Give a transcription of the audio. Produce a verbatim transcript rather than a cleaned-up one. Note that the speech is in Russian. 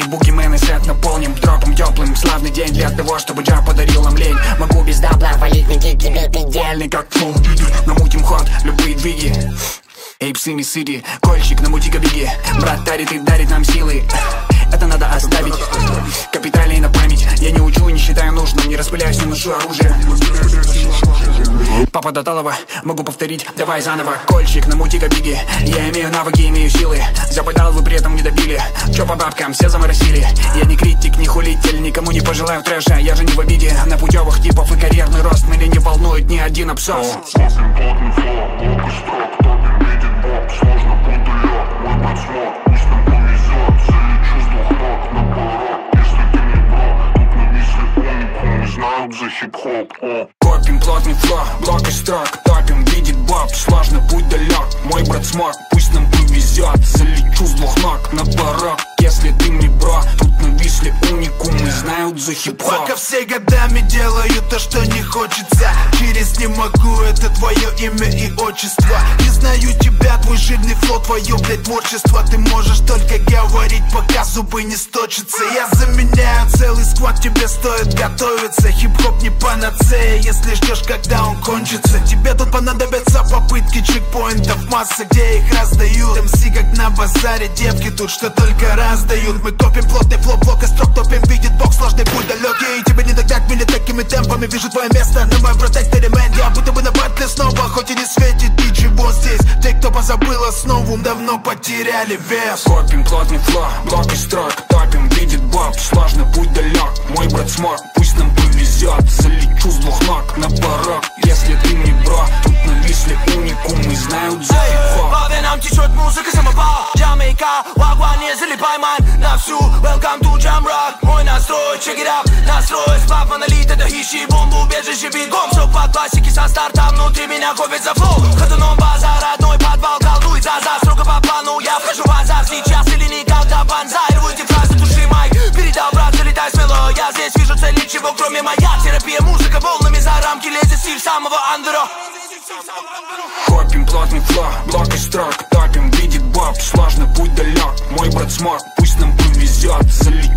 Ими бугимены сет наполним дропом теплым. Славный день для того, чтобы Джа подарил нам лень. Могу без дабла валить на кик тебе предельный как фул. Намутим ход, любые двиги. Эй, псы, миссири, кольчик, намути-ка беги. Брат тарит и дарит нам силы. Это надо оставить, капиталей на память. Я не учу и не считаю нужным, не распыляюсь, не ношу оружие. Папа до талого, могу повторить, давай заново. Кольчик, намути-ка беги. Я имею навыки, имею силы. Западал, вы при этом не добили. Чё по бабкам, все заморосили. Я не критик, не хулитель, никому не пожелаю трэша. Я же не в обиде на путевых типов и карьерный рост. Меня не волнует ни один абсос. Сложно пуделя, мой брат смог, пусть нам повезет. Залечу с двух ног на порог. Если ты не брат, тут на миссии уникум. Не знают за хип-хоп. Копим плотный фло, блок из строк. Топим, видит Боб, сложно путь далек. Мой брат смог, пусть нам повезет. Залечу с двух ног на порог. Если ты не бро, тут нависли уникумы, знают за хип-хоп. Пока все годами делаю то, что не хочется. Через не могу, это твое имя и отчество. Не знаю тебя, твой жирный фло, твое, блядь, творчество. Ты можешь только говорить, пока зубы не сточатся. Я заменяю целый сквад, тебе стоит готовиться. Хип-хоп не панацея, если ждешь, когда он кончится. Тебе тут понадобятся попытки чекпоинтов, масса, где их раздают. эм си как на базаре, девки тут что только раздают. Мы копим плотный фло, блок и строк, топим, видит бог, сложный путь далекий. И тебе не догнать меня такими темпами. Вижу твое место на моем протекторе, мэн. Я будто бы на батле снова, хоть и не светит ничего здесь. Те, кто позабыл основу, давно потеряли вес. Копим плотный фло, блок и строк. Топим, видит боб, сложный путь далек. Мой брат смог, пусть нам повезет. Залечу с двух ног на порог. Если ты не бро, тут нависли уникумы, знают за хип-хоп. По венам течет музыка, самопал. Джамайка, вагван, не залипай, ман. На всю, welcome to Jam Rock. Мой настрой, check it out. Настрой, сплав, монолит, это хищи, бомбу, убежище, бегом. Все под классики со старта, внутри меня копит за флоу. Ходуном базар, родной подвал, колдует за за. Строго по плану, я вхожу в азарт. Сейчас или никогда, банзай. Рвуйте фразы, туши майк. Передал, брат, залетай смело. Я здесь вижу цель, ничего, кроме моя. Терапия, музыка, волнами за рамки лезет стиль самого андера. Копим плотный фло, блок и строк. Топим, видит боб, сложный путь далек. Мой брат смог, пусть нам повезет. Залечу